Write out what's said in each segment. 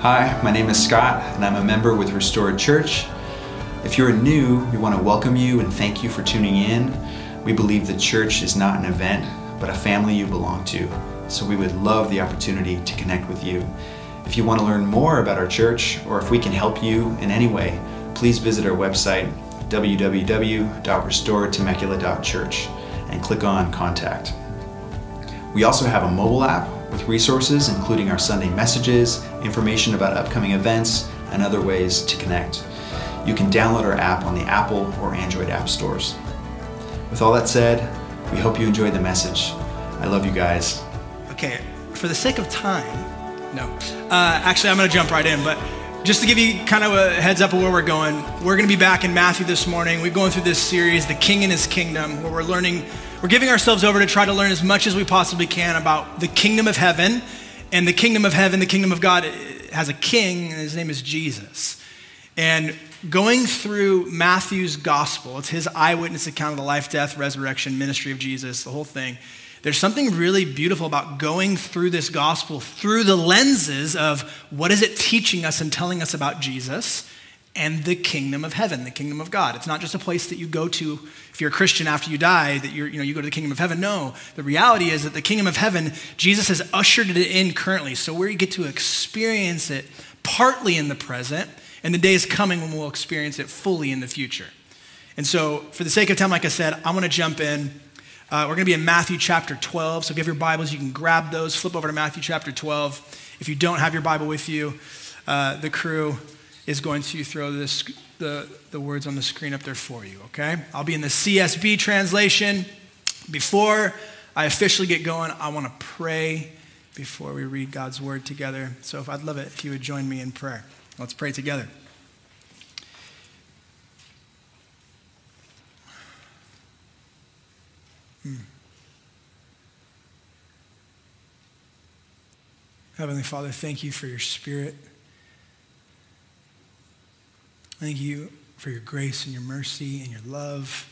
Hi, my name is Scott, and I'm a member with Restored Church. If you're new, we want to welcome you and thank you for tuning in. We believe the church is not an event, but a family you belong to, so we would love the opportunity to connect with you. If you want to learn more about our church, or if we can help you in any way, please visit our website, www.restoredtemecula.church, and click on Contact. We also have a mobile app with resources including our Sunday messages, information about upcoming events, and other ways to connect. You can download our app on the Apple or Android app stores. With all that said, we hope you enjoyed the message. I love you guys. Okay, for the sake of time, actually I'm gonna jump right in, but just to give you kind of a heads up of where we're going, we're gonna be back in Matthew this morning. We're going through this series, The King and His Kingdom, where we're giving ourselves over to try to learn as much as we possibly can about the kingdom of heaven. And the kingdom of heaven, the kingdom of God, has a king, and his name is Jesus. And going through Matthew's gospel, it's his eyewitness account of the life, death, resurrection, ministry of Jesus, the whole thing. There's something really beautiful about going through this gospel through the lenses of what is it teaching us and telling us about Jesus and the kingdom of heaven, the kingdom of God. It's not just a place that you go to if you're a Christian after you die, that you go to the kingdom of heaven. No, the reality is that the kingdom of heaven, Jesus has ushered it in currently. So we get to experience it partly in the present, and the day is coming when we'll experience it fully in the future. And so for the sake of time, like I said, I'm gonna jump in. We're gonna be in Matthew chapter 12. So if you have your Bibles, you can grab those, flip over to Matthew chapter 12. If you don't have your Bible with you, the crew is going to throw the words on the screen up there for you, okay? I'll be in the CSB translation. Before I officially get going, I wanna pray before we read God's word together. So I'd love it if you would join me in prayer. Let's pray together. Heavenly Father, thank you for your Spirit. Thank you for your grace and your mercy and your love.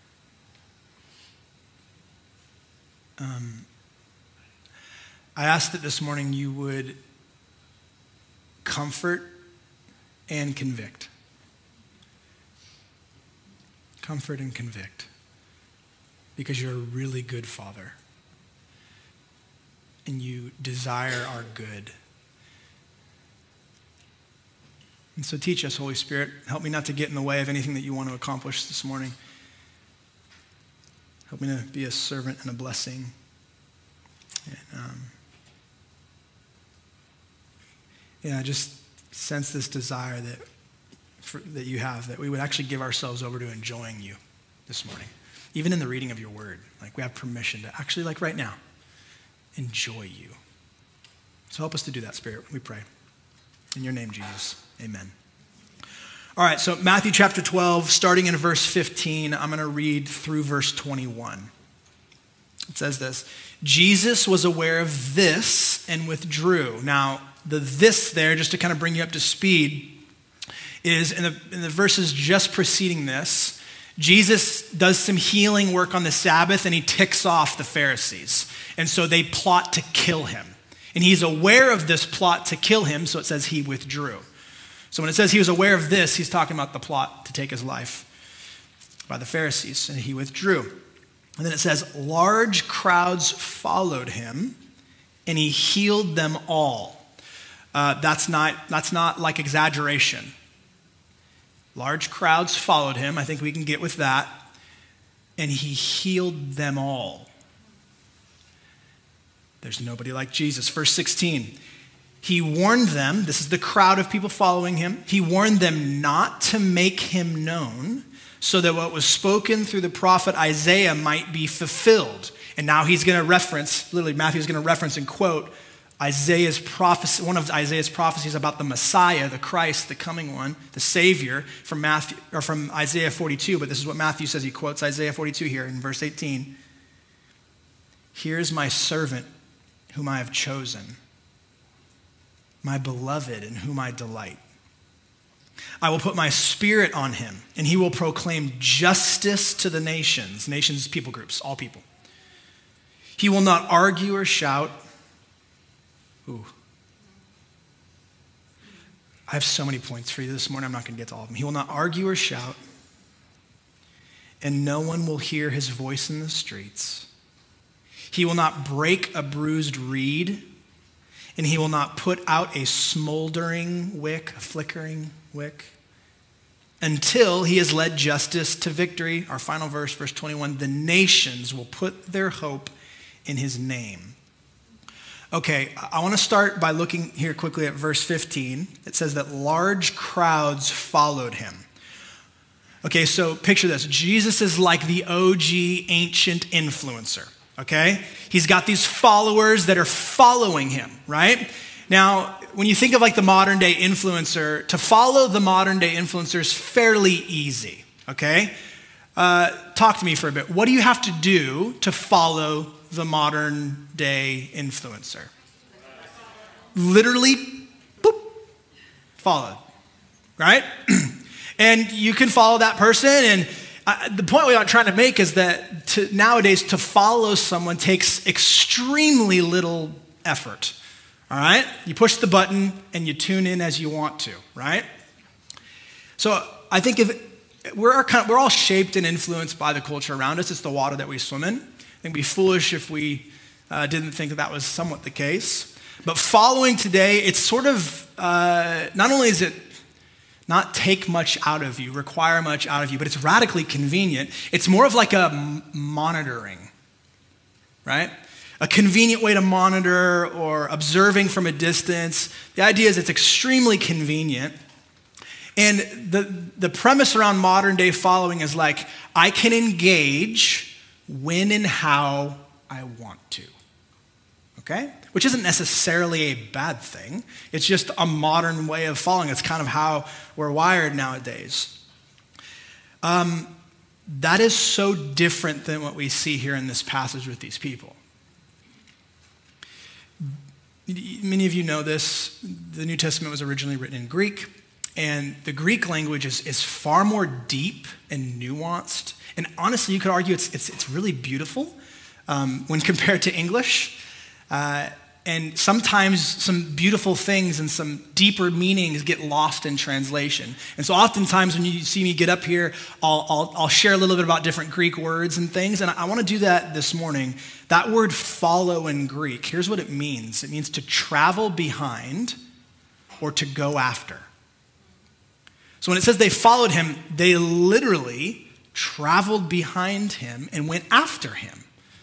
I ask that this morning you would comfort and convict. Comfort and convict. Because you're a really good Father. And you desire our good. And so teach us, Holy Spirit. Help me not to get in the way of anything that you want to accomplish this morning. Help me to be a servant and a blessing. And I just sense this desire that you have, that we would actually give ourselves over to enjoying you this morning. Even in the reading of your word, like we have permission to actually, like right now, enjoy you. So help us to do that, Spirit, we pray. In your name, Jesus, amen. All right, so Matthew chapter 12, starting in verse 15, I'm gonna read through verse 21. It says this: Jesus was aware of this and withdrew. Now, the this there, just to kind of bring you up to speed, is in the verses just preceding this, Jesus does some healing work on the Sabbath and he ticks off the Pharisees. And so they plot to kill him. And he's aware of this plot to kill him, so it says he withdrew. So when it says he was aware of this, he's talking about the plot to take his life by the Pharisees, and he withdrew. And then it says, large crowds followed him, and he healed them all. That's not like exaggeration. Large crowds followed him. I think we can get with that. And he healed them all. There's nobody like Jesus. Verse 16, he warned them, this is the crowd of people following him, he warned them not to make him known so that what was spoken through the prophet Isaiah might be fulfilled. And now he's going to reference, literally Matthew's going to reference and quote Isaiah's prophecy, one of Isaiah's prophecies about the Messiah, the Christ, the coming one, the Savior, from Isaiah 42. But this is what Matthew says. He quotes Isaiah 42 here in verse 18. Here's my servant whom I have chosen, my beloved in whom I delight. I will put my spirit on him, and he will proclaim justice to the nations. Nations, people groups, all people. He will not argue or shout. I have so many points for you this morning. I'm not going to get to all of them. He will not argue or shout, and no one will hear his voice in the streets. He will not break a bruised reed, and he will not put out a smoldering wick, a flickering wick, until he has led justice to victory. Our final verse, verse 21, the nations will put their hope in his name. Okay, I want to start by looking here quickly at verse 15. It says that large crowds followed him. Okay, so picture this. Jesus is like the OG ancient influencer, okay? He's got these followers that are following him, right? Now, when you think of like the modern day influencer, to follow the modern day influencer is fairly easy, okay? Talk to me for a bit. What do you have to do to follow the modern day influencer? Literally, boop, followed, right? And you can follow that person. And the point we are trying to make is that nowadays to follow someone takes extremely little effort, all right? You push the button and you tune in as you want to, right? So I think if we're all shaped and influenced by the culture around us. It's the water that we swim in. I think it'd be foolish if we didn't think that was somewhat the case. But following today, it's sort of, not only is it not take much out of you, require much out of you, but it's radically convenient. It's more of like a monitoring, right? A convenient way to monitor or observing from a distance. The idea is it's extremely convenient. And the premise around modern day following is like, I can engage when and how I want to, okay? Which isn't necessarily a bad thing. It's just a modern way of following. It's kind of how we're wired nowadays. That is so different than what we see here in this passage with these people. Many of you know this. The New Testament was originally written in Greek. And the Greek language is far more deep and nuanced. And honestly, you could argue it's really beautiful when compared to English. And sometimes some beautiful things and some deeper meanings get lost in translation. And so oftentimes when you see me get up here, I'll share a little bit about different Greek words and things. And I want to do that this morning. That word follow in Greek, here's what it means. It means to travel behind or to go after. So when it says they followed him, they literally traveled behind him and went after him.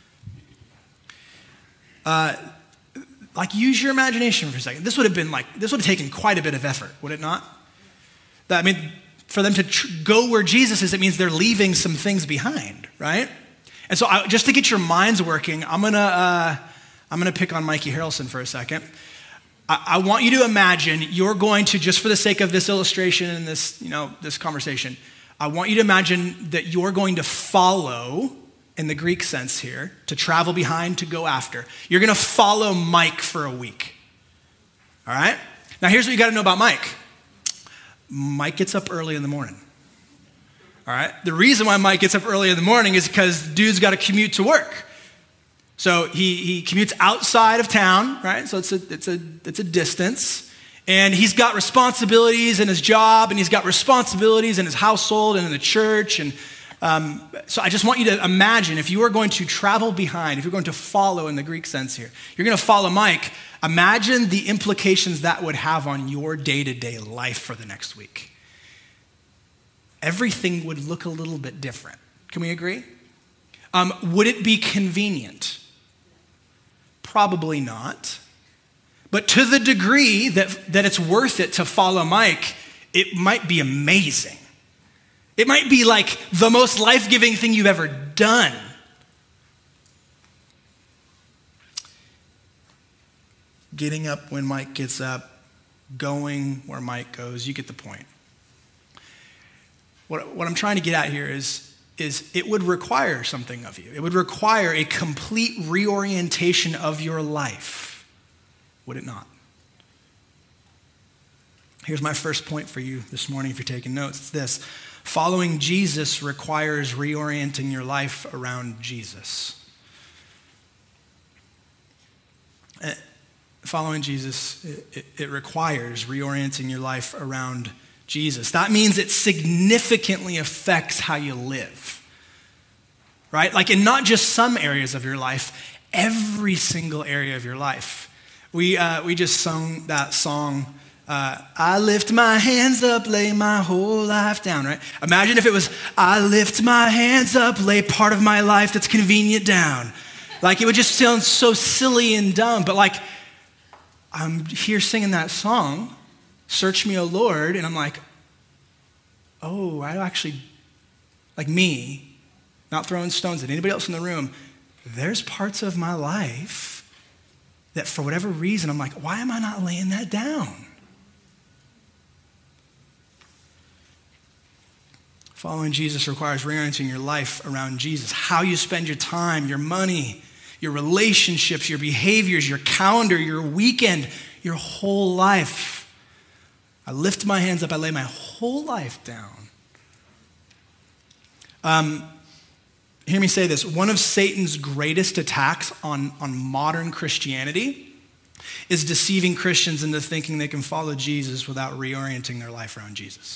Use your imagination for a second. This would have taken quite a bit of effort, would it not? For them to go where Jesus is, it means they're leaving some things behind, right? And so just to get your minds working, I'm gonna pick on Mikey Harrelson for a second. I want you to imagine you're going to, just for the sake of this illustration and this conversation, I want you to imagine that you're going to follow, in the Greek sense here, to travel behind, to go after. You're going to follow Mike for a week. All right? Now here's what you got to know about Mike. Mike gets up early in the morning. All right? The reason why Mike gets up early in the morning is because dude's got to commute to work. So he commutes outside of town, right? So it's a distance. And he's got responsibilities in his job, and he's got responsibilities in his household and in the church. And so I just want you to imagine, if you are going to travel behind, if you're going to follow in the Greek sense here, you're going to follow Mike, imagine the implications that would have on your day-to-day life for the next week. Everything would look a little bit different. Can we agree? Would it be convenient? Probably not. But to the degree that it's worth it to follow Mike, it might be amazing. It might be like the most life-giving thing you've ever done. Getting up when Mike gets up, going where Mike goes, you get the point. What I'm trying to get at here is it would require something of you. It would require a complete reorientation of your life, would it not? Here's my first point for you this morning if you're taking notes. It's this: following Jesus requires reorienting your life around Jesus. following Jesus, it requires reorienting your life around Jesus. That means it significantly affects how you live, right? Like in not just some areas of your life, every single area of your life. We just sung that song, I lift my hands up, lay my whole life down, right? Imagine if it was, I lift my hands up, lay part of my life that's convenient down. Like it would just sound so silly and dumb, but like I'm here singing that song, Search Me, O Lord, and I'm like, oh, I actually, like me, not throwing stones at anybody else in the room, there's parts of my life that for whatever reason, I'm like, why am I not laying that down? Following Jesus requires reorienting your life around Jesus. How you spend your time, your money, your relationships, your behaviors, your calendar, your weekend, your whole life. I lift my hands up, I lay my whole life down. Hear me say this. One of Satan's greatest attacks on modern Christianity is deceiving Christians into thinking they can follow Jesus without reorienting their life around Jesus.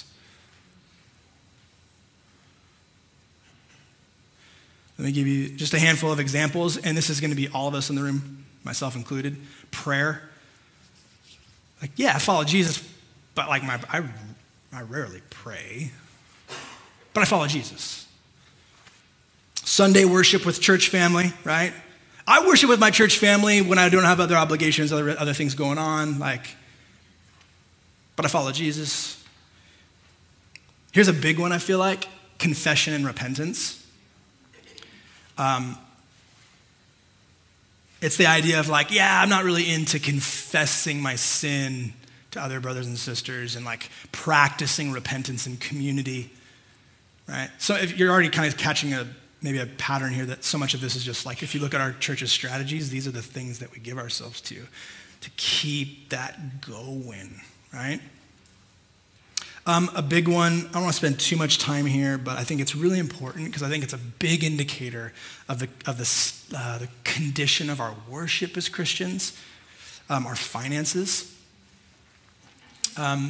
Let me give you just a handful of examples, and this is going to be all of us in the room, myself included. Prayer. Like, yeah, I follow Jesus, but like I rarely pray, but I follow Jesus. Sunday worship with church family, right? I worship with my church family when I don't have other obligations, other things going on, but I follow Jesus. Here's a big one, I feel like, confession and repentance. It's the idea of like, yeah, I'm not really into confessing my sin to other brothers and sisters and like practicing repentance in community, right? So if you're already kind of catching maybe a pattern here that so much of this is just like, if you look at our church's strategies, these are the things that we give ourselves to keep that going, right? A big one, I don't want to spend too much time here, but I think it's really important because I think it's a big indicator of the condition of our worship as Christians, our finances. And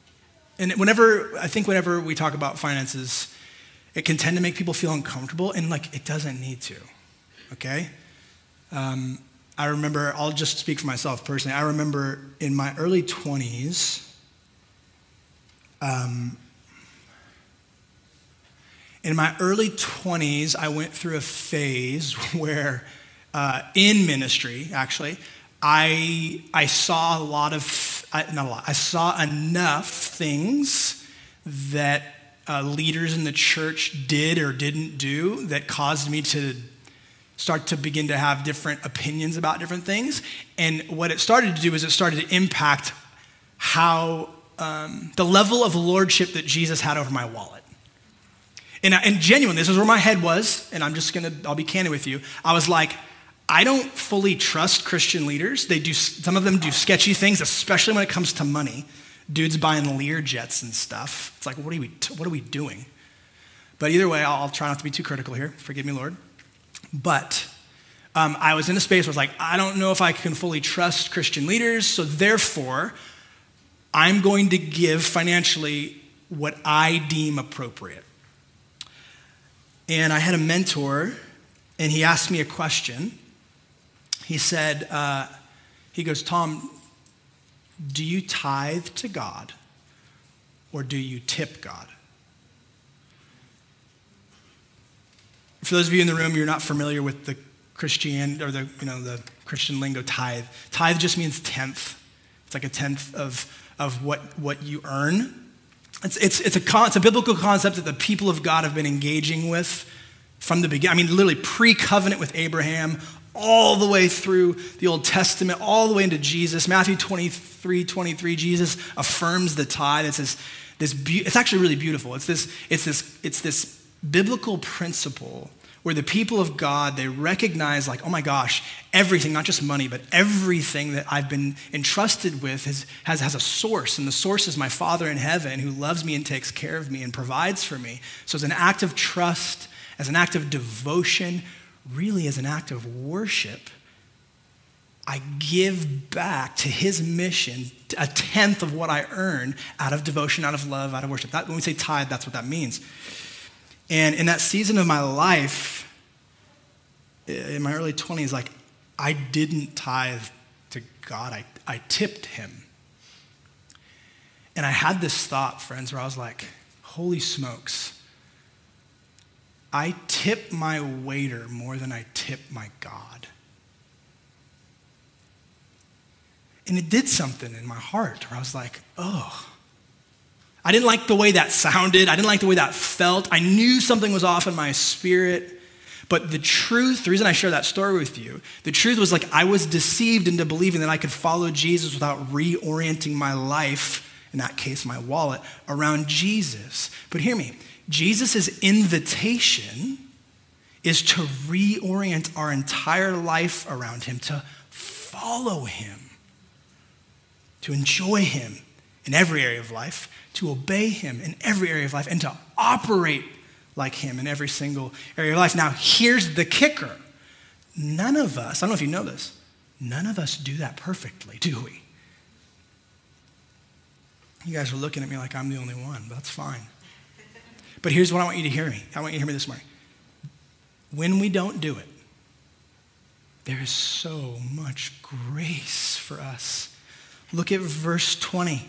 whenever we talk about finances, it can tend to make people feel uncomfortable, and like it doesn't need to, okay? I remember, I'll just speak for myself personally. I remember in my early 20s, I went through a phase where, in ministry, actually, I saw I saw enough things that leaders in the church did or didn't do that caused me to start to begin to have different opinions about different things. And what it started to do is it started to impact how the level of lordship that Jesus had over my wallet. And genuinely, this is where my head was, and I'll be candid with you. I was like, I don't fully trust Christian leaders. Some of them do sketchy things, especially when it comes to money. Dudes buying Lear jets and stuff. It's like, what are we doing? But either way, I'll try not to be too critical here. Forgive me, Lord. But I was in a space where I was like, I don't know if I can fully trust Christian leaders, so therefore, I'm going to give financially what I deem appropriate. And I had a mentor, and he asked me a question. He said, he goes, Tom, do you tithe to God or do you tip God? For those of you in the room, you're not familiar with the Christian or the Christian lingo tithe. Tithe just means tenth. It's like a tenth of what you earn. It's a biblical concept that the people of God have been engaging with from the beginning. I mean, literally pre-covenant with Abraham, all the way through the Old Testament, all the way into Jesus. Matthew 23, Jesus affirms the tithe. It's actually really beautiful. It's this biblical principle where the people of God, they recognize like, oh my gosh, everything, not just money, but everything that I've been entrusted with has a source, and the source is my Father in heaven who loves me and takes care of me and provides for me. So as an act of trust, as an act of devotion, really as an act of worship, I give back to his mission a tenth of what I earn out of devotion, out of love, out of worship. When we say tithe, that's what that means. And in that season of my life, in my early 20s, like, I didn't tithe to God. I tipped him. And I had this thought, friends, where I was like, holy smokes. I tip my waiter more than I tip my God. And it did something in my heart where I was like, oh. I didn't like the way that sounded. I didn't like the way that felt. I knew something was off in my spirit. But the truth, the reason I share that story with you, the truth was like I was deceived into believing that I could follow Jesus without reorienting my life, in that case my wallet, around Jesus. But hear me, Jesus' invitation is to reorient our entire life around him, to follow him, to enjoy him in every area of life, to obey him in every area of life, and to operate like him in every single area of life. Now, here's the kicker. None of us, I don't know if you know this, none of us do that perfectly, do we? You guys are looking at me like I'm the only one, but that's fine. But here's what I want you to hear me. I want you to hear me this morning. When we don't do it, there is so much grace for us. Look at verse 20.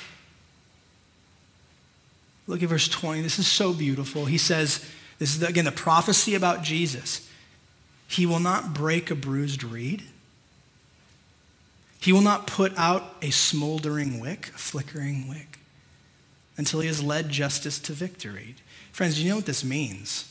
Look at verse 20. This is so beautiful. He says, this is, again, the prophecy about Jesus. He will not break a bruised reed. He will not put out a smoldering wick, a flickering wick, until he has led justice to victory. Friends, do you know what this means?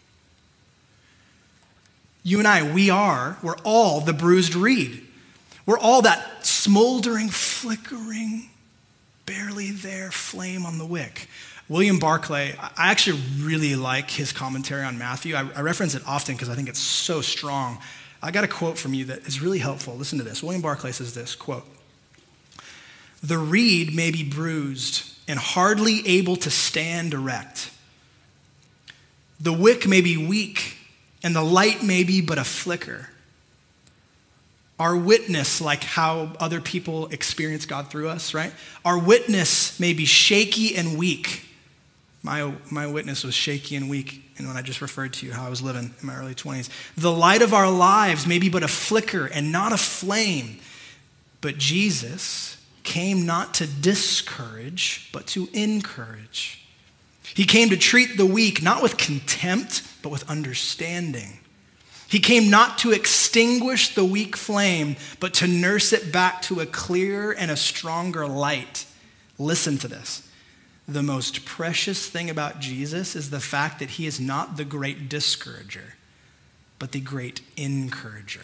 You and I, we're all the bruised reed. We're all that smoldering, flickering, barely there flame on the wick. William Barclay, I actually really like his commentary on Matthew. I reference it often because I think it's so strong. I got a quote from you that is really helpful. Listen to this. William Barclay says this, quote, "The reed may be bruised and hardly able to stand erect. The wick may be weak and the light may be but a flicker. Our witness, like how other people experience God through us, right? Our witness may be shaky and weak." My witness was shaky and weak, and when I just referred to you how I was living in my early 20s. "The light of our lives may be but a flicker and not a flame. But Jesus came not to discourage, but to encourage. He came to treat the weak, not with contempt, but with understanding. He came not to extinguish the weak flame, but to nurse it back to a clearer and a stronger light." Listen to this. The most precious thing about Jesus is the fact that he is not the great discourager, but the great encourager.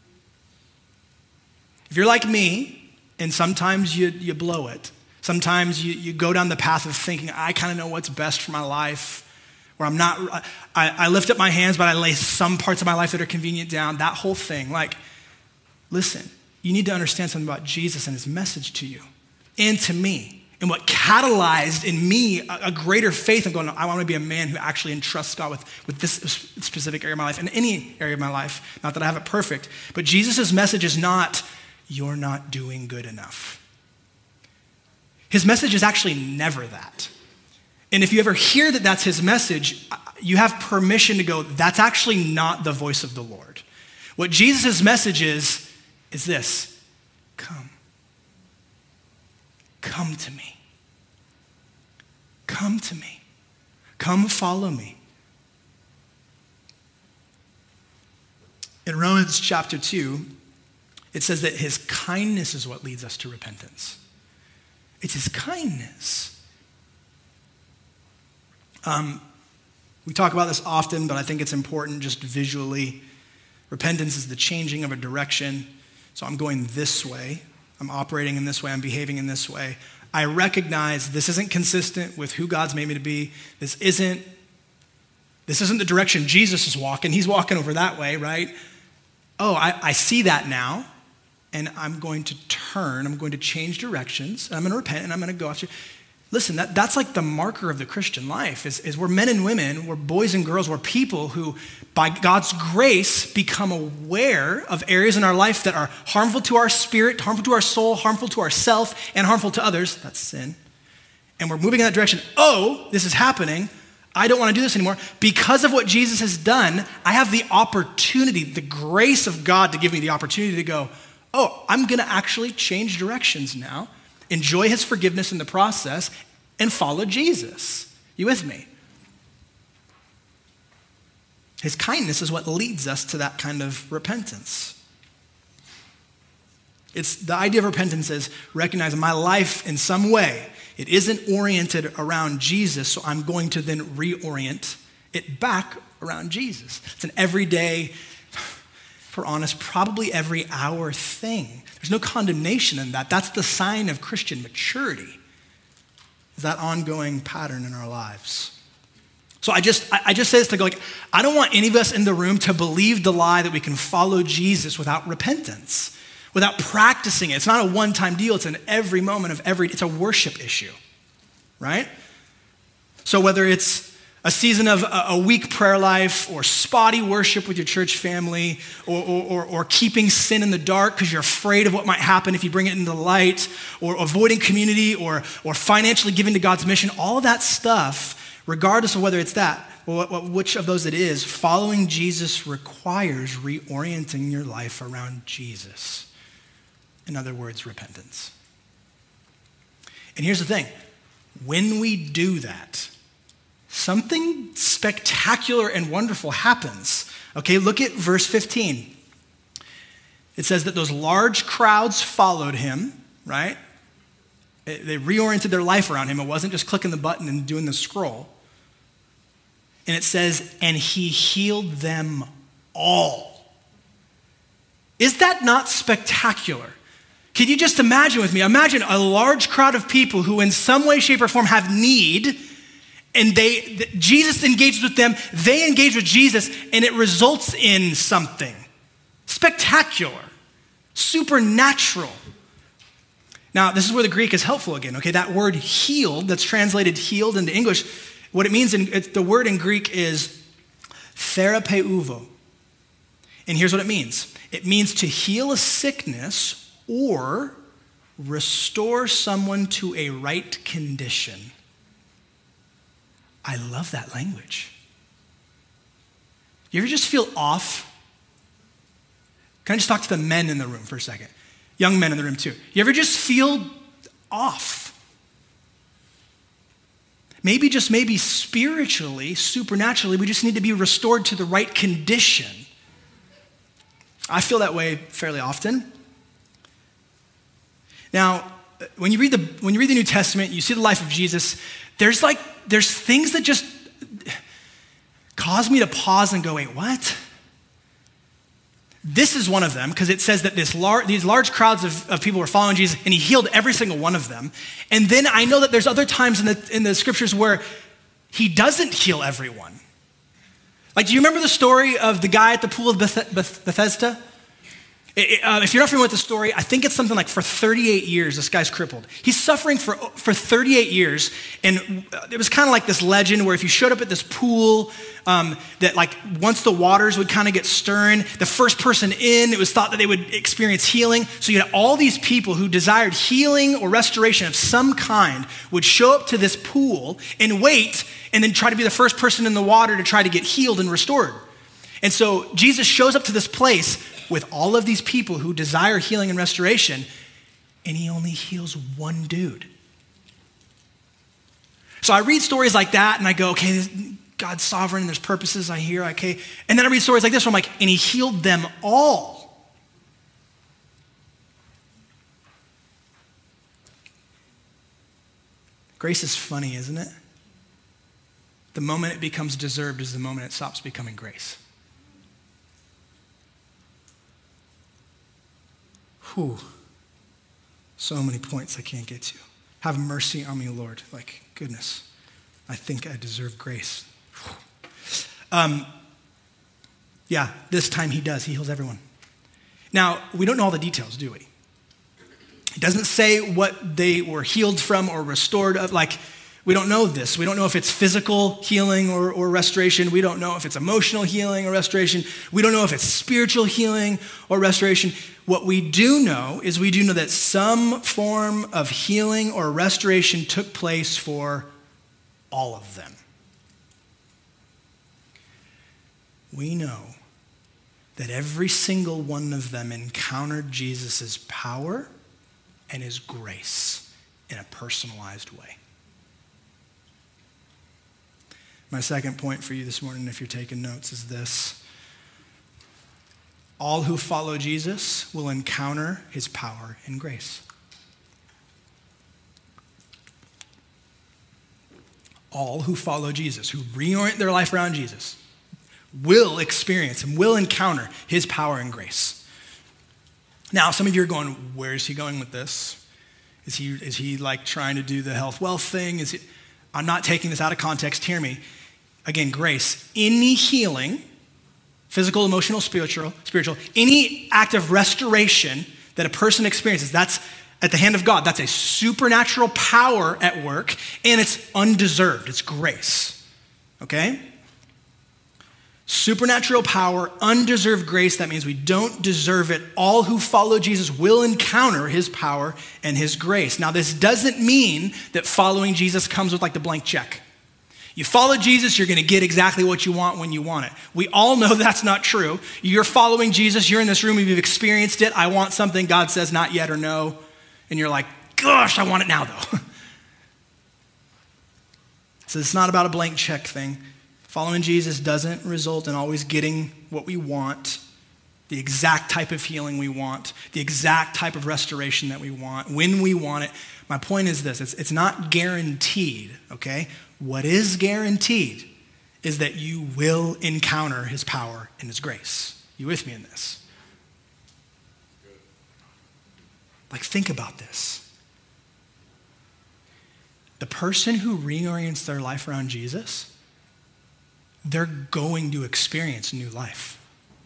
If you're like me, and sometimes you blow it, sometimes you go down the path of thinking, I kind of know what's best for my life, where I lift up my hands, but I lay some parts of my life that are convenient down, that whole thing. Like, listen, you need to understand something about Jesus and his message to you and to me. And what catalyzed in me a greater faith of going, I want to be a man who actually entrusts God with this specific area of my life and any area of my life. Not that I have it perfect, but Jesus' message is not, you're not doing good enough. His message is actually never that. And if you ever hear that that's his message, you have permission to go, that's actually not the voice of the Lord. What Jesus' message is this: come. Come to me. Come to me. Come follow me. In Romans chapter 2, it says that his kindness is what leads us to repentance. It's his kindness. We talk about this often, but I think it's important just visually. Repentance is the changing of a direction. So I'm going this way. I'm operating in this way. I'm behaving in this way. I recognize this isn't consistent with who God's made me to be. This isn't the direction Jesus is walking. He's walking over that way, right? Oh, I see that now, and I'm going to turn. I'm going to change directions. And I'm going to repent, and I'm going to go after. listen, that's like the marker of the Christian life is we're men and women, we're boys and girls, we're people who by God's grace become aware of areas in our life that are harmful to our spirit, harmful to our soul, harmful to ourselves, and harmful to others. That's sin. And we're moving in that direction. Oh, this is happening. I don't want to do this anymore. Because of what Jesus has done, I have the opportunity, the grace of God to give me the opportunity to go, oh, I'm going to actually change directions now, enjoy his forgiveness in the process, and follow Jesus. You with me? His kindness is what leads us to that kind of repentance. It's the idea of repentance is recognizing my life in some way. It isn't oriented around Jesus, so I'm going to then reorient it back around Jesus. It's an everyday, if we're honest, probably every hour thing. There's no condemnation in that. That's the sign of Christian maturity, is that ongoing pattern in our lives. So I just say this to go like, I don't want any of us in the room to believe the lie that we can follow Jesus without repentance, without practicing it. It's not a one-time deal. It's an every moment of it's a worship issue, right? So whether it's a season of a weak prayer life or spotty worship with your church family or keeping sin in the dark because you're afraid of what might happen if you bring it into the light or avoiding community or financially giving to God's mission, all of that stuff, regardless of whether it's that, which of those it is, following Jesus requires reorienting your life around Jesus. In other words, repentance. And here's the thing. When we do that, something spectacular and wonderful happens. Okay, look at verse 15. It says that those large crowds followed him, right? They reoriented their life around him. It wasn't just clicking the button and doing the scroll. And it says, and he healed them all. Is that not spectacular? Can you just imagine with me? Imagine a large crowd of people who in some way, shape, or form have need, and Jesus engages with them, they engage with Jesus, and it results in something spectacular, supernatural. Now, this is where the Greek is helpful again, okay? That word healed, that's translated healed into English, what it means, the word in Greek is therapeuo. And here's what it means. It means to heal a sickness or restore someone to a right condition. I love that language. You ever just feel off? Can I just talk to the men in the room for a second? Young men in the room too. You ever just feel off? Maybe spiritually, supernaturally, we just need to be restored to the right condition. I feel that way fairly often. Now, when you read the New Testament, you see the life of Jesus, there's things that just cause me to pause and go, wait, what? This is one of them, because it says that these large crowds of people were following Jesus, and he healed every single one of them. And then I know that there's other times in the scriptures where he doesn't heal everyone. Like, do you remember the story of the guy at the pool of Bethesda? If you're not familiar with the story, I think it's something like for 38 years, this guy's crippled. He's suffering for 38 years, and it was kind of like this legend where if you showed up at this pool, that like once the waters would kind of get stirring, the first person in, it was thought that they would experience healing. So you had all these people who desired healing or restoration of some kind would show up to this pool and wait, and then try to be the first person in the water to try to get healed and restored. And so Jesus shows up to this place with all of these people who desire healing and restoration, and he only heals one dude. So I read stories like that, and I go, okay, God's sovereign, and there's purposes I hear, okay. And then I read stories like this where I'm like, and he healed them all. Grace is funny, isn't it? The moment it becomes deserved is the moment it stops becoming grace. Whew. So many points I can't get to. Have mercy on me, Lord. Like, goodness, I think I deserve grace. This time he does. He heals everyone. Now, we don't know all the details, do we? It doesn't say what they were healed from or restored of. Like, we don't know this. We don't know if it's physical healing or restoration. We don't know if it's emotional healing or restoration. We don't know if it's spiritual healing or restoration. What we do know is we do know that some form of healing or restoration took place for all of them. We know that every single one of them encountered Jesus' power and his grace in a personalized way. My second point for you this morning, if you're taking notes, is this. All who follow Jesus will encounter his power and grace. All who follow Jesus, who reorient their life around Jesus, will experience and will encounter his power and grace. Now, some of you are going, where is he going with this? Is he like trying to do the health wealth thing? I'm not taking this out of context, hear me. Again, grace. Any healing, physical, emotional, spiritual, any act of restoration that a person experiences, that's at the hand of God. That's a supernatural power at work, and it's undeserved. It's grace, okay? Supernatural power, undeserved grace. That means we don't deserve it. All who follow Jesus will encounter his power and his grace. Now, this doesn't mean that following Jesus comes with like the blank check. You follow Jesus, you're going to get exactly what you want when you want it. We all know that's not true. You're following Jesus, you're in this room, you've experienced it. I want something, God says not yet or no. And you're like, gosh, I want it now though. So it's not about a blank check thing. Following Jesus doesn't result in always getting what we want, the exact type of healing we want, the exact type of restoration that we want, when we want it. My point is this, it's not guaranteed, okay? What is guaranteed is that you will encounter his power and his grace. You with me in this? Like, think about this. The person who reorients their life around Jesus, they're going to experience new life.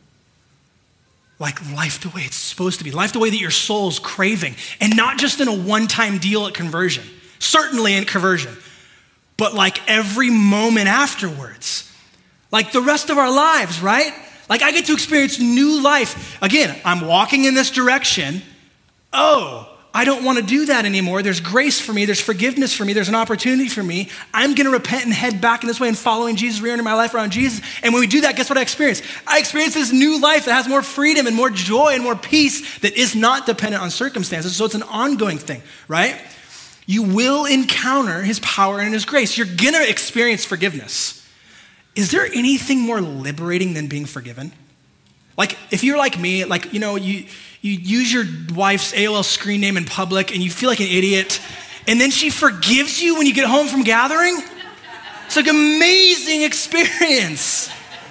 Like life the way it's supposed to be. Life the way that your soul's craving. And not just in a one-time deal at conversion. Certainly in conversion. But like every moment afterwards. Like the rest of our lives, right? Like I get to experience new life. Again, I'm walking in this direction. Oh, I don't want to do that anymore. There's grace for me. There's forgiveness for me. There's an opportunity for me. I'm going to repent and head back in this way and following Jesus, reorienting my life around Jesus. And when we do that, guess what I experience? I experience this new life that has more freedom and more joy and more peace that is not dependent on circumstances. So it's an ongoing thing, right? You will encounter his power and his grace. You're going to experience forgiveness. Is there anything more liberating than being forgiven? Like if you're like me, like, you use your wife's AOL screen name in public and you feel like an idiot, and then she forgives you when you get home from gathering. It's like an amazing experience.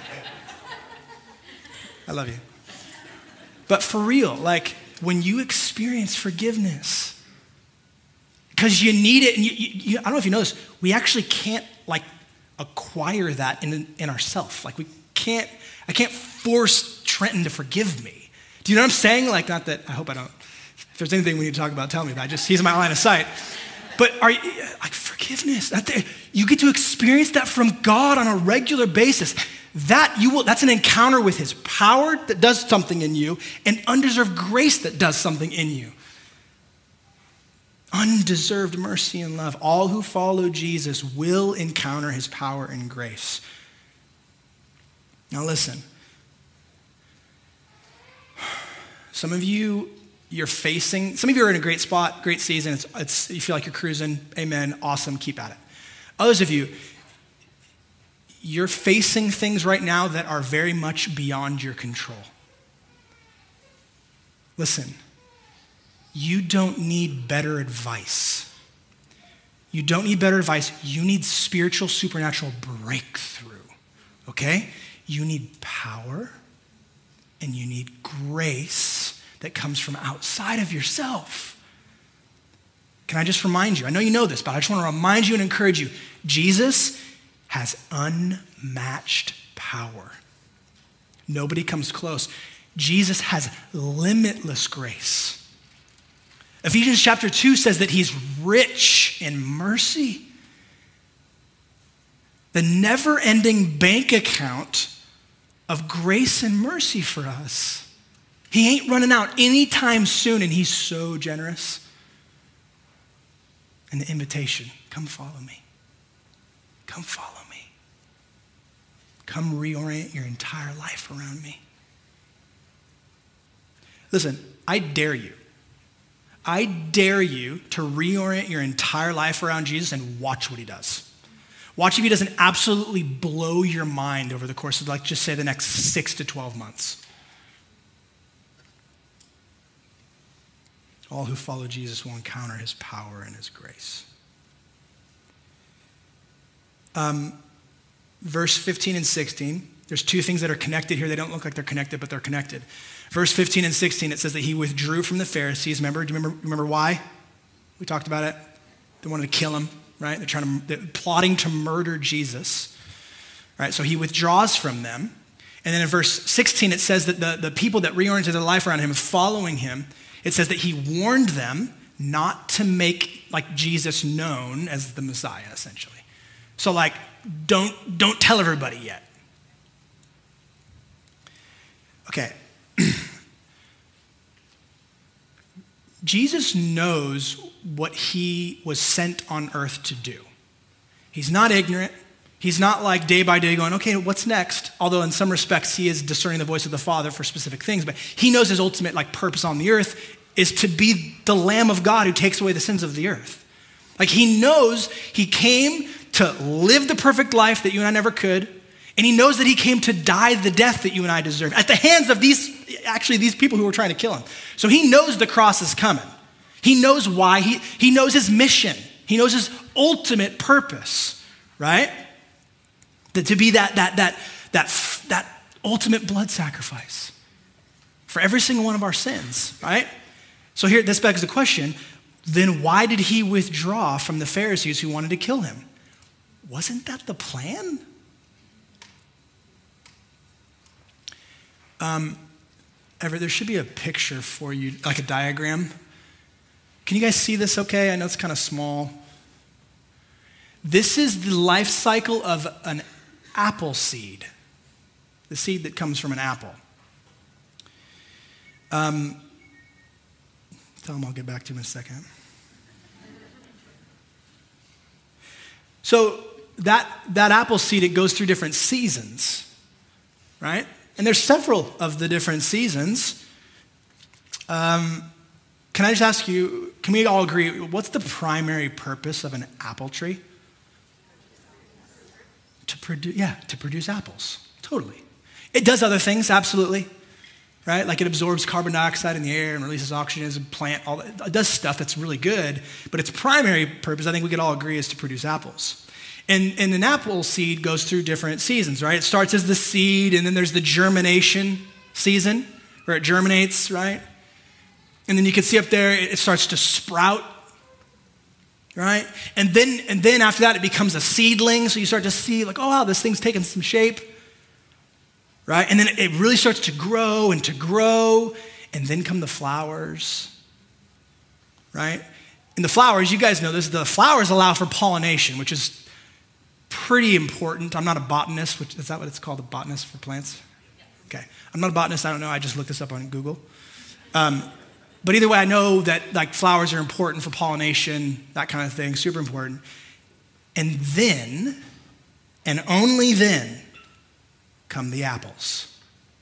I love you. But for real, like when you experience forgiveness, because you need it, and you, I don't know if you know this, we actually can't like acquire that in ourselves. Like I can't force Trenton to forgive me. Do you know what I'm saying? Like, not that, I hope I don't. If there's anything we need to talk about, tell me. But he's in my line of sight. But like forgiveness, you get to experience that from God on a regular basis. That's an encounter with his power that does something in you and undeserved grace that does something in you. Undeserved mercy and love. All who follow Jesus will encounter his power and grace. Now listen. Some of you are in a great spot, great season. You feel like you're cruising. Amen. Awesome. Keep at it. Others of you, you're facing things right now that are very much beyond your control. Listen, you don't need better advice. You don't need better advice. You need spiritual, supernatural breakthrough. Okay? You need power. And you need grace that comes from outside of yourself. Can I just remind you? I know you know this, but I just want to remind you and encourage you. Jesus has unmatched power. Nobody comes close. Jesus has limitless grace. Ephesians chapter 2 says that he's rich in mercy. The never-ending bank account of grace and mercy for us. He ain't running out anytime soon, and he's so generous. And the invitation, come follow me. Come follow me. Come reorient your entire life around me. Listen, I dare you. I dare you to reorient your entire life around Jesus and watch what he does. Watch if he doesn't absolutely blow your mind over the course of, like, just say the next 6 to 12 months. All who follow Jesus will encounter his power and his grace. Verse 15 and 16, there's two things that are connected here. They don't look like they're connected, but they're connected. Verse 15 and 16, it says that he withdrew from the Pharisees. Do you remember why? We talked about it. They wanted to kill him, right? They're plotting to murder Jesus, right? So he withdraws from them. And then in verse 16, it says that the people that reoriented their life around him, following him, it says that he warned them not to make, like, Jesus known as the Messiah, essentially. So, like, don't tell everybody yet. Okay. Jesus knows what he was sent on earth to do. He's not ignorant. He's not like day by day going, okay, what's next? Although in some respects he is discerning the voice of the Father for specific things, but he knows his ultimate, like, purpose on the earth is to be the Lamb of God who takes away the sins of the earth. Like, he knows he came to live the perfect life that you and I never could, and he knows that he came to die the death that you and I deserve at the hands of these people who were trying to kill him. So he knows the cross is coming. He knows why. He knows his mission. He knows his ultimate purpose, right? That to be that ultimate blood sacrifice for every single one of our sins, right? So here, this begs the question, then why did he withdraw from the Pharisees who wanted to kill him? Wasn't that the plan? Everett, there should be a picture for you, like a diagram. Can you guys see this okay? I know it's kind of small. This is the life cycle of an apple seed, the seed that comes from an apple. Tell him I'll get back to him in a second. So that apple seed, it goes through different seasons, right? And there's several of the different seasons. Can I just ask you, can we all agree, what's the primary purpose of an apple tree? To produce apples, totally. It does other things, absolutely, right? Like it absorbs carbon dioxide in the air and releases oxygen as a plant. It does stuff that's really good, but its primary purpose, I think we could all agree, is to produce apples. And an apple seed goes through different seasons, right? It starts as the seed, and then there's the germination season, where it germinates, right? And then you can see up there, it starts to sprout, right? And then after that, it becomes a seedling, so you start to see, like, oh, wow, this thing's taking some shape, right? And then it really starts to grow, and then come the flowers, right? And the flowers, you guys know this, the flowers allow for pollination, which is pretty important. I'm not a botanist, is that what it's called, a botanist for plants? Okay. I'm not a botanist, I don't know, I just looked this up on Google. But either way, I know that like flowers are important for pollination, that kind of thing, super important. And then, and only then, come the apples.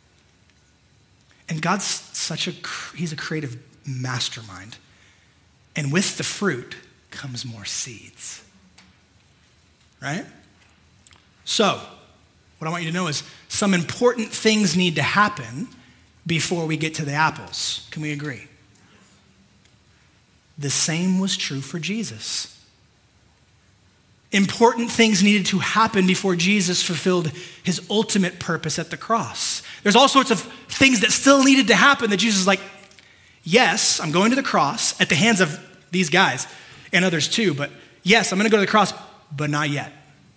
And God's he's a creative mastermind. And with the fruit comes more seeds, right? So, what I want you to know is some important things need to happen before we get to the apples. Can we agree? The same was true for Jesus. Important things needed to happen before Jesus fulfilled his ultimate purpose at the cross. There's all sorts of things that still needed to happen that Jesus is like, yes, I'm going to the cross at the hands of these guys and others too, but yes, I'm going to go to the cross, but not yet.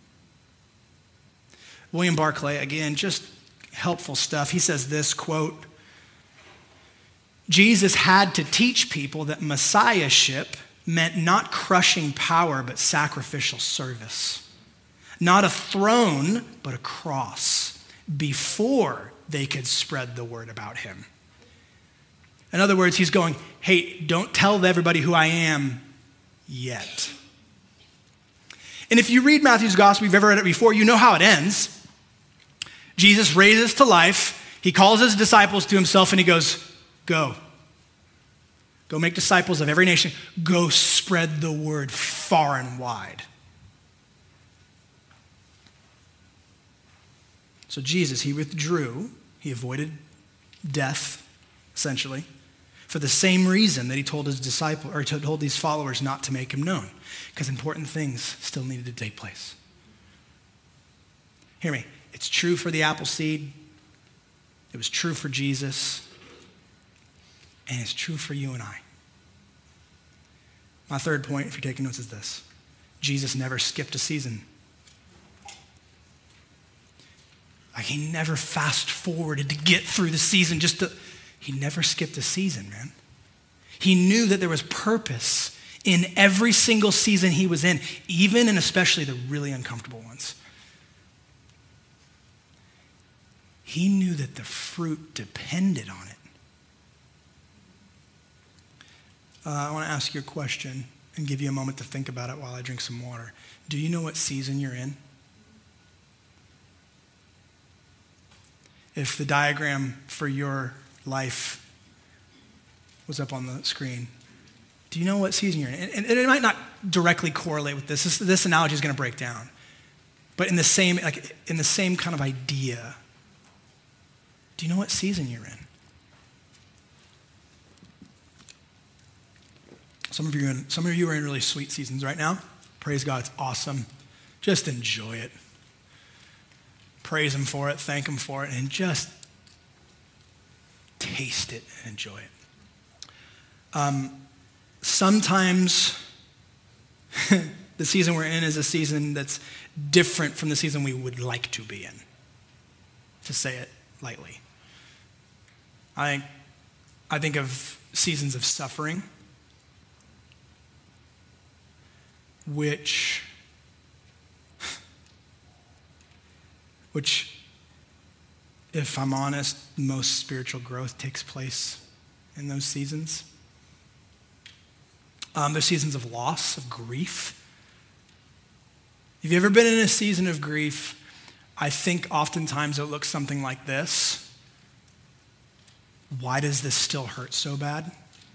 William Barclay, again, just helpful stuff. He says this, quote, Jesus had to teach people that messiahship meant not crushing power, but sacrificial service. Not a throne, but a cross, before they could spread the word about him. In other words, he's going, hey, don't tell everybody who I am yet. And if you read Matthew's gospel, you've ever read it before, you know how it ends. Jesus raises to life. He calls his disciples to himself and he goes, go. Go make disciples of every nation. Go spread the word far and wide. So Jesus, he withdrew. He avoided death, essentially, for the same reason that he told his disciples, or told these followers not to make him known, because important things still needed to take place. Hear me. It's true for the apple seed. It was true for Jesus. And it's true for you and I. My third point, if you're taking notes, is this. Jesus never skipped a season. Like, he never fast forwarded to get through the season he never skipped a season, man. He knew that there was purpose in every single season he was in, even and especially the really uncomfortable ones. He knew that the fruit depended on it. I want to ask you a question and give you a moment to think about it while I drink some water. Do you know what season you're in? If the diagram for your life was up on the screen, do you know what season you're in? And it might not directly correlate with this. This analogy is going to break down. But in the same kind of idea, do you know what season you're in? Some of you are in really sweet seasons right now. Praise God, it's awesome. Just enjoy it. Praise him for it, thank him for it, and just taste it and enjoy it. Sometimes the season we're in is a season that's different from the season we would like to be in, to say it lightly. I think of seasons of suffering, which if I'm honest, most spiritual growth takes place in those seasons. There's seasons of loss, of grief. If you've ever been in a season of grief, I think oftentimes it looks something like this. Why does this still hurt so bad?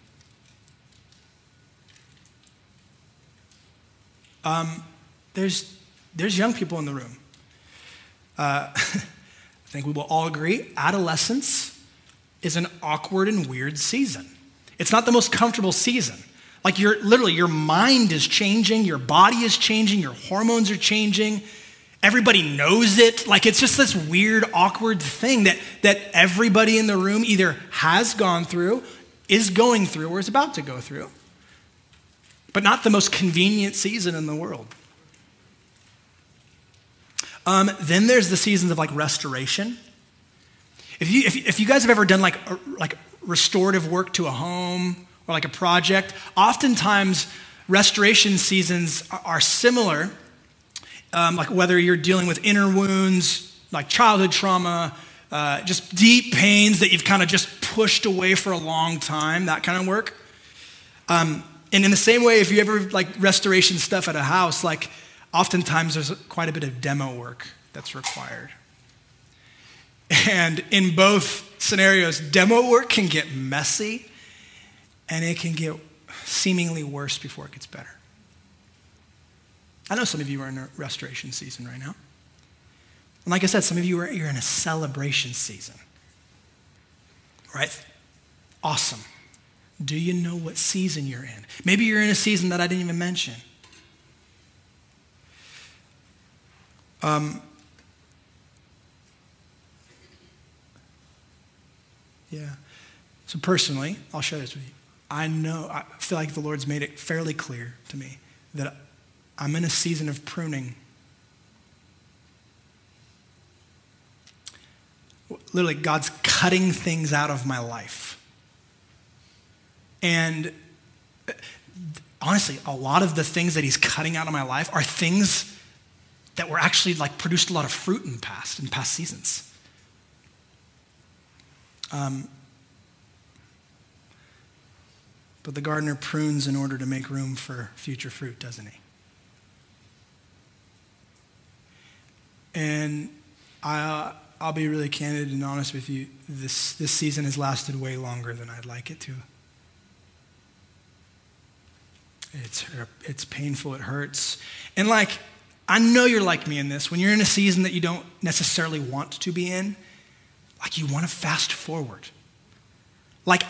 There's young people in the room. I think we will all agree, adolescence is an awkward and weird season. It's not the most comfortable season. Like, your mind is changing, your body is changing, your hormones are changing. Everybody knows it. Like, it's just this weird, awkward thing that everybody in the room either has gone through, is going through, or is about to go through. But not the most convenient season in the world. Then there's the seasons of like restoration. If you guys have ever done like restorative work to a home or like a project, oftentimes restoration seasons are similar. Like whether you're dealing with inner wounds, like childhood trauma, just deep pains that you've kind of just pushed away for a long time, that kind of work. And in the same way, if you ever like restoration stuff at a house, like oftentimes there's quite a bit of demo work that's required. And in both scenarios, demo work can get messy and it can get seemingly worse before it gets better. I know some of you are in a restoration season right now. And like I said, some of you you're in a celebration season. Right? Awesome. Do you know what season you're in? Maybe you're in a season that I didn't even mention. Yeah. So personally, I'll share this with you. I feel like the Lord's made it fairly clear to me that I'm in a season of pruning. Literally, God's cutting things out of my life And honestly, a lot of the things that he's cutting out of my life are things that were actually like produced a lot of fruit in past seasons. But the gardener prunes in order to make room for future fruit, doesn't he? And I'll be really candid and honest with you. This season has lasted way longer than I'd like it to. It's painful, it hurts. And like, I know you're like me in this. When you're in a season that you don't necessarily want to be in, like you want to fast forward. Like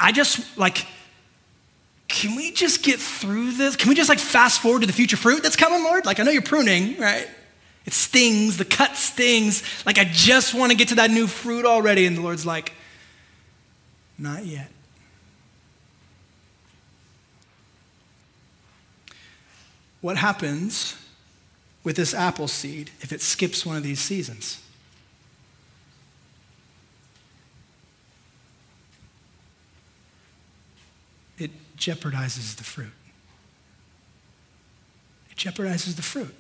can we just get through this? Can we just like fast forward to the future fruit that's coming, Lord? Like I know you're pruning, right? It stings, the cut stings. Like I just want to get to that new fruit already. And the Lord's like, not yet. What happens with this apple seed if it skips one of these seasons? It jeopardizes the fruit. It jeopardizes the fruit.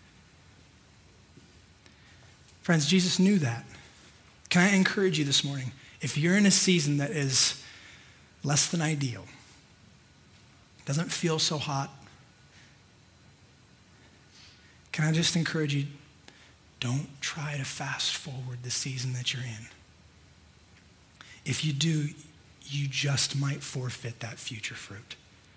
Friends, Jesus knew that. Can I encourage you this morning? If you're in a season that is less than ideal, doesn't feel so hot, can I just encourage you, don't try to fast forward the season that you're in. If you do, you just might forfeit that future fruit.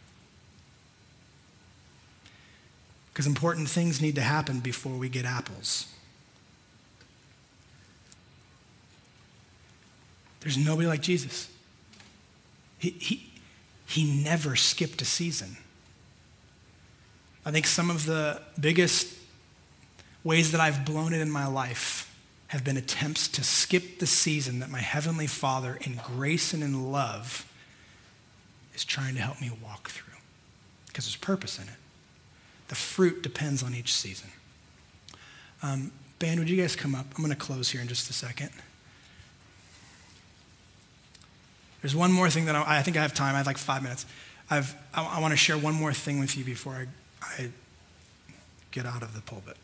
Because important things need to happen before we get apples. There's nobody like Jesus. He never skipped a season. I think some of the biggest ways that I've blown it in my life have been attempts to skip the season that my Heavenly Father in grace and in love is trying to help me walk through. Because there's purpose in it. The fruit depends on each season. Band, would you guys come up? I'm going to close here in just a second. There's one more thing that I think I have time. I have like 5 minutes. I want to share one more thing with you before I get out of the pulpit.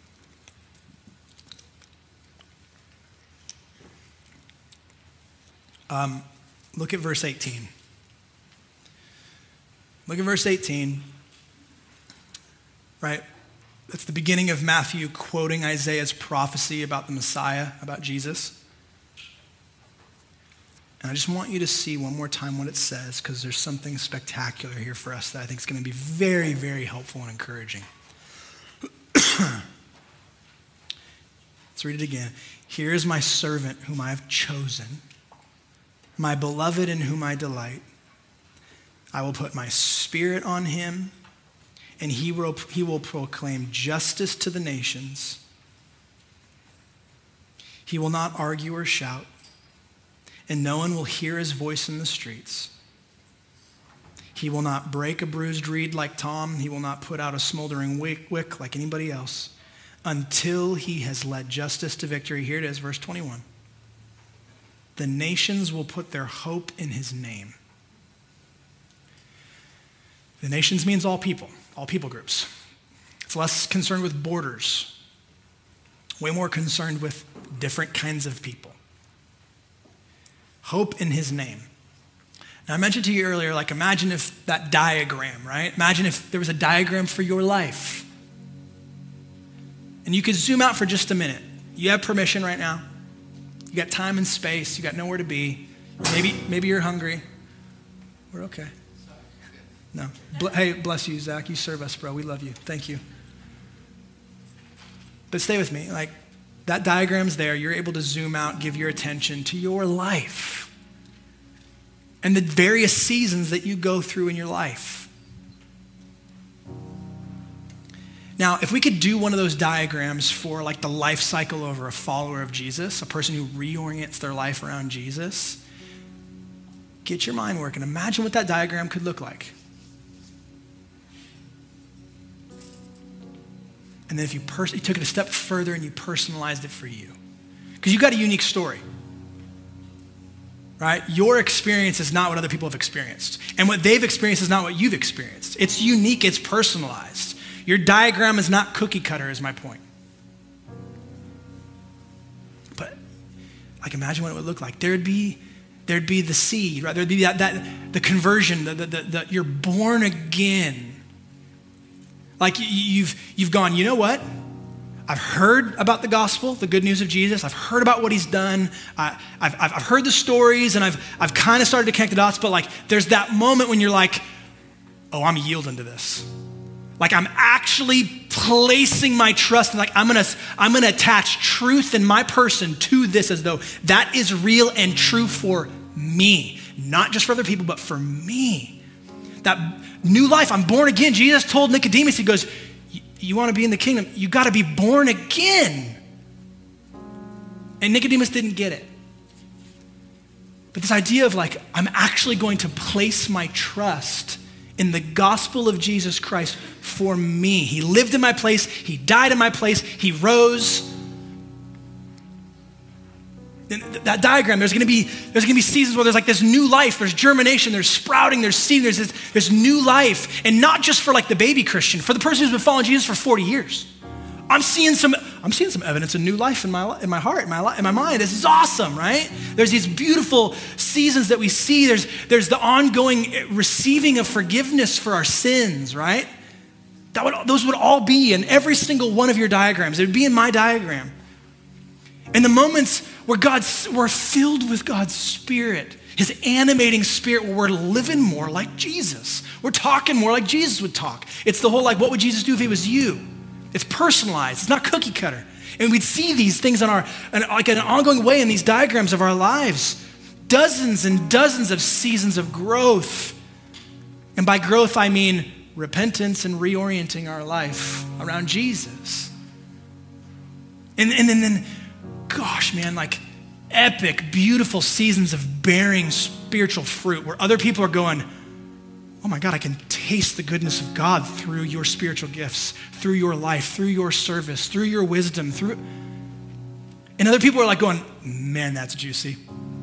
Look at verse 18. Look at verse 18. Right? That's the beginning of Matthew quoting Isaiah's prophecy about the Messiah, about Jesus. And I just want you to see one more time what it says, because there's something spectacular here for us that I think is going to be very, very helpful and encouraging. Let's read it again. Here is my servant whom I have chosen, my beloved in whom I delight. I will put my spirit on him, and he will proclaim justice to the nations. He will not argue or shout, and no one will hear his voice in the streets. He will not break a bruised reed like Tom. He will not put out a smoldering wick like anybody else until he has led justice to victory. Here it is, verse 21. The nations will put their hope in his name. The nations means all people groups. It's less concerned with borders, way more concerned with different kinds of people. Hope in his name. Now, I mentioned to you earlier, like imagine if that diagram, right? Imagine if there was a diagram for your life. And you could zoom out for just a minute. You have permission right now. You got time and space. You got nowhere to be. Maybe you're hungry. We're okay. No. Hey, bless you, Zach. You serve us, bro. We love you. Thank you. But stay with me. Like, that diagram's there. You're able to zoom out, give your attention to your life and the various seasons that you go through in your life. Now, if we could do one of those diagrams for like the life cycle over a follower of Jesus, a person who reorients their life around Jesus, get your mind working. Imagine what that diagram could look like. And then if you took it a step further and you personalized it for you. Because you got a unique story. right? Your experience is not what other people have experienced. And what they've experienced is not what you've experienced. It's unique, it's personalized. Your diagram is not cookie cutter, is my point. But like imagine what it would look like. There'd be the seed, right? There'd be the conversion, the you're born again. Like you've gone, you know what? I've heard about the gospel, the good news of Jesus. I've heard about what he's done. I've heard the stories, and I've kind of started to connect the dots, but like there's that moment when you're like, oh, I'm yielding to this. Like I'm actually placing my trust, and like I'm gonna attach truth in my person to this as though that is real and true for me, not just for other people, but for me. That new life, I'm born again. Jesus told Nicodemus, he goes, you want to be in the kingdom, you got to be born again. And Nicodemus didn't get it. But this idea of like, I'm actually going to place my trust in the gospel of Jesus Christ for me. He lived in my place. He died in my place. He rose. And that diagram, there's gonna be seasons where there's like this new life, there's germination, there's sprouting, there's seed, there's this new life. And not just for like the baby Christian, for the person who's been following Jesus for 40 years. I'm seeing some evidence of new life in my heart, in my mind. This is awesome, right? There's these beautiful seasons that we see. There's the ongoing receiving of forgiveness for our sins, right? Those would all be in every single one of your diagrams. It would be in my diagram. And the moments where we're filled with God's Spirit, his animating Spirit, where we're living more like Jesus. We're talking more like Jesus would talk. It's the whole like, what would Jesus do if he was you? It's personalized. It's not cookie cutter. And we'd see these things in an ongoing way in these diagrams of our lives. Dozens and dozens of seasons of growth. And by growth, I mean repentance and reorienting our life around Jesus. And then gosh, man, like epic, beautiful seasons of bearing spiritual fruit where other people are going, oh my God, I can taste the goodness of God through your spiritual gifts, through your life, through your service, through your wisdom, and other people are like going, man, that's juicy.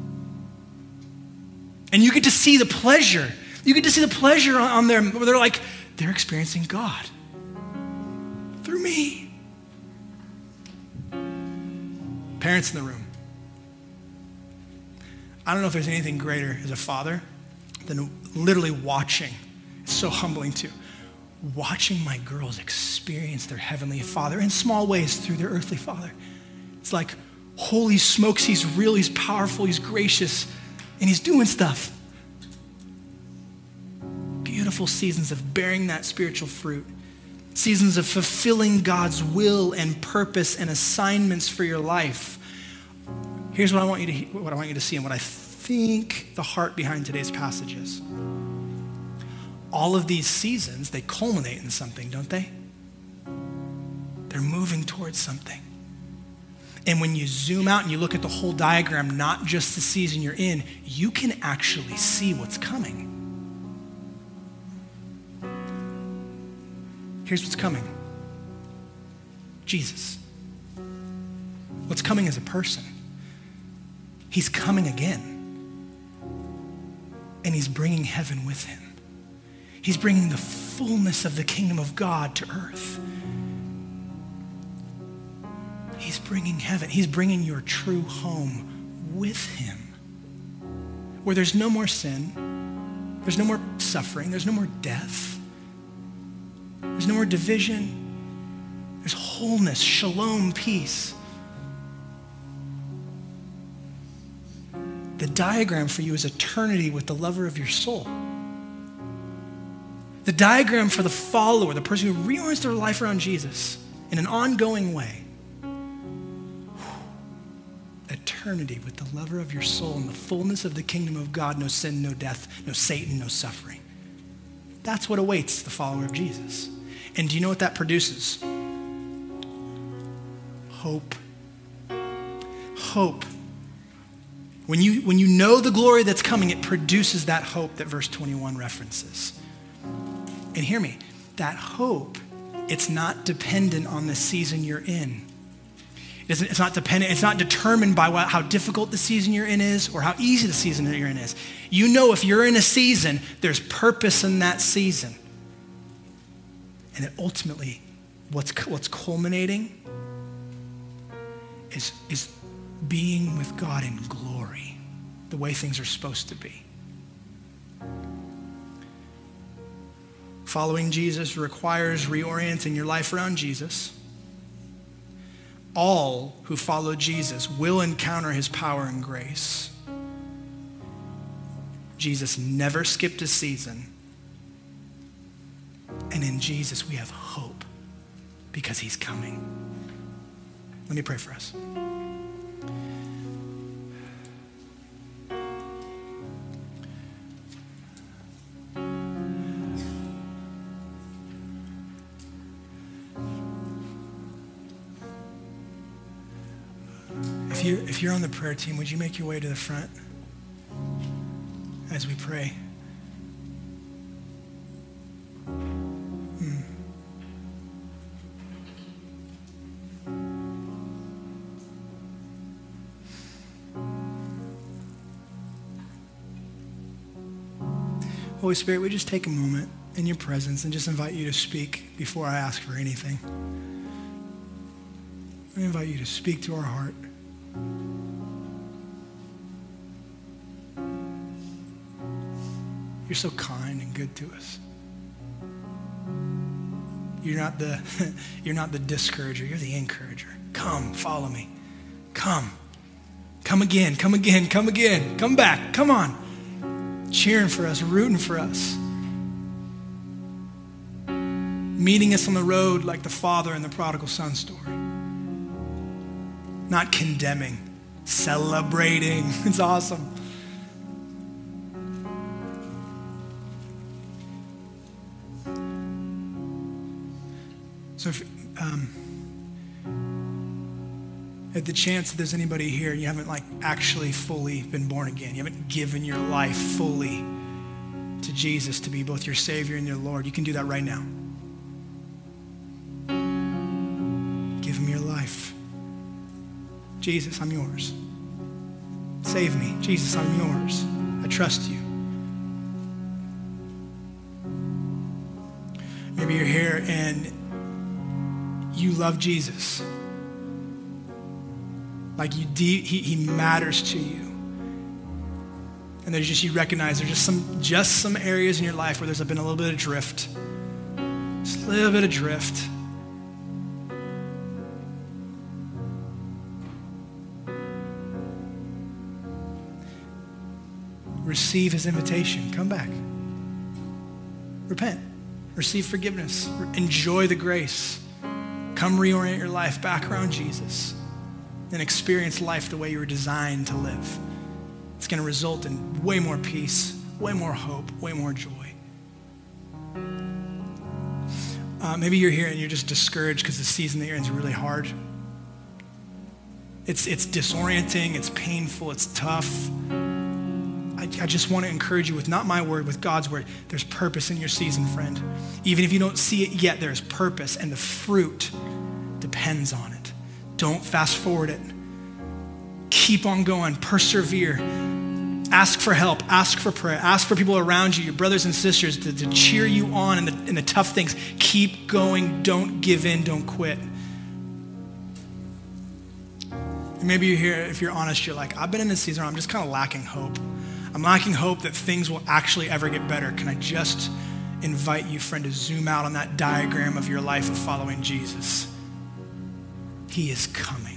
And you get to see the pleasure. You get to see the pleasure on them where they're like, they're experiencing God through me. Parents in the room. I don't know if there's anything greater as a father than literally watching. It's so humbling too. Watching my girls experience their heavenly father in small ways through their earthly father. It's like, holy smokes, he's real, he's powerful, he's gracious, and he's doing stuff. Beautiful seasons of bearing that spiritual fruit. Seasons of fulfilling God's will and purpose and assignments for your life. Here's what I want you to see and what I think the heart behind today's passage is. All of these seasons, they culminate in something, don't they? They're moving towards something. And when you zoom out and you look at the whole diagram, not just the season you're in, you can actually see what's coming. Here's what's coming. Jesus. What's coming as a person. He's coming again. And he's bringing heaven with him. He's bringing the fullness of the kingdom of God to earth. He's bringing heaven. He's bringing your true home with him. Where there's no more sin. There's no more suffering. There's no more death. There's no more division. There's wholeness, shalom, peace. The diagram for you is eternity with the lover of your soul. The diagram for the follower, the person who reorients their life around Jesus in an ongoing way. Eternity with the lover of your soul in the fullness of the kingdom of God, no sin, no death, no Satan, no suffering. That's what awaits the follower of Jesus. And do you know what that produces? Hope. Hope. When you know the glory that's coming, it produces that hope that verse 21 references. And hear me, that hope, it's not dependent on the season you're in. It's not dependent. It's not determined by how difficult the season you're in is or how easy the season that you're in is. You know, if you're in a season, there's purpose in that season. And then ultimately, what's culminating is being with God in glory, the way things are supposed to be. Following Jesus requires reorienting your life around Jesus. All who follow Jesus will encounter his power and grace. Jesus never skipped a season. And in Jesus, we have hope because he's coming. Let me pray for us. If you're on the prayer team, would you make your way to the front as we pray? Holy Spirit, we just take a moment in your presence and just invite you to speak before I ask for anything. I invite you to speak to our heart. You're so kind and good to us. You're not the discourager, you're the encourager. Come, follow me. Come. Come again, come again, come again. Come back, come on. Cheering for us, rooting for us. Meeting us on the road like the father in the prodigal son story. Not condemning, celebrating. It's awesome. So if, at the chance that there's anybody here, you haven't actually fully been born again. You haven't given your life fully to Jesus to be both your Savior and your Lord. You can do that right now. Give him your life. Jesus, I'm yours. Save me. Jesus, I'm yours. I trust you. Maybe you're here and you love Jesus. Like he matters to you. And you recognize there's just some areas in your life where there's been a little bit of drift. Just a little bit of drift. Receive his invitation. Come back. Repent. Receive forgiveness. Enjoy the grace. Come reorient your life back around Jesus and experience life the way you were designed to live. It's going to result in way more peace, way more hope, way more joy. Maybe you're here and you're just discouraged because the season that you're in is really hard. It's disorienting, it's painful, it's tough. I just want to encourage you with not my word, with God's word. There's purpose in your season, friend. Even if you don't see it yet, there's purpose, and the fruit depends on it. Don't fast forward it. Keep on going, persevere. Ask for help, ask for prayer, ask for people around you, your brothers and sisters to cheer you on in the tough things. Keep going, don't give in, don't quit. Maybe you're here, if you're honest, you're like, I've been in this season where I'm just kind of lacking hope. I'm lacking hope that things will actually ever get better. Can I just invite you, friend, to zoom out on that diagram of your life of following Jesus? He is coming.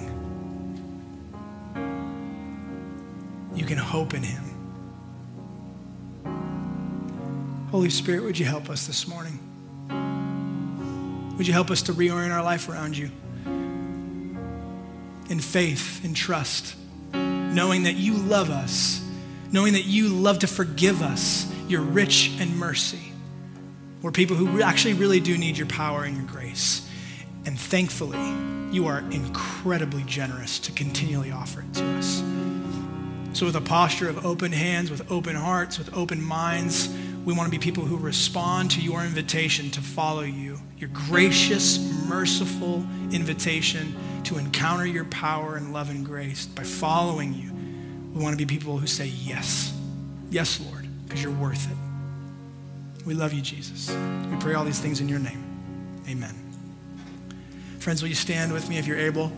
You can hope in him. Holy Spirit, would you help us this morning? Would you help us to reorient our life around you? In faith, in trust, knowing that you love us, knowing that you love to forgive us. You're rich in mercy. We're people who actually really do need your power and your grace. And thankfully, you are incredibly generous to continually offer it to us. So with a posture of open hands, with open hearts, with open minds, we want to be people who respond to your invitation to follow you, your gracious, merciful invitation to encounter your power and love and grace by following you. We want to be people who say yes. Yes, Lord, because you're worth it. We love you, Jesus. We pray all these things in your name. Amen. Friends, will you stand with me if you're able?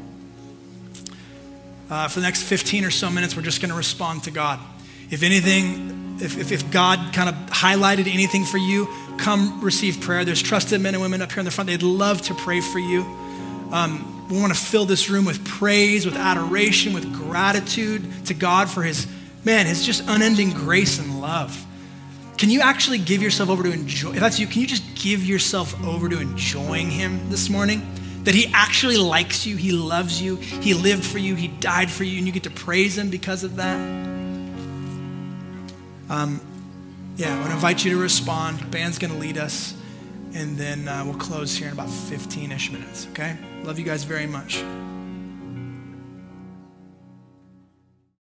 For the next 15 or so minutes, we're just going to respond to God. If anything, if God kind of highlighted anything for you, come receive prayer. There's trusted men and women up here in the front. They'd love to pray for you. We want to fill this room with praise, with adoration, with gratitude to God for his just unending grace and love. Can you actually give yourself over to enjoy? If that's you, can you just give yourself over to enjoying him this morning? That he actually likes you, he loves you, he lived for you, he died for you, and you get to praise him because of that. I want to invite you to respond. Band's going to lead us, and then we'll close here in about 15-ish minutes, okay? Love you guys very much.